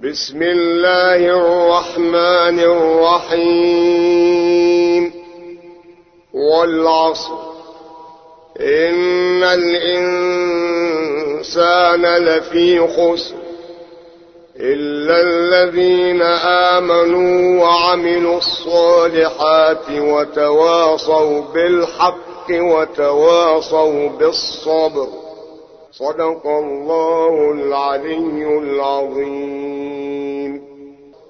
بسم الله الرحمن الرحيم. والعصر إن الإنسان لفي خسر إلا الذين آمنوا وعملوا الصالحات وتواصوا بالحق وتواصوا بالصبر. صدق الله العلي العظيم.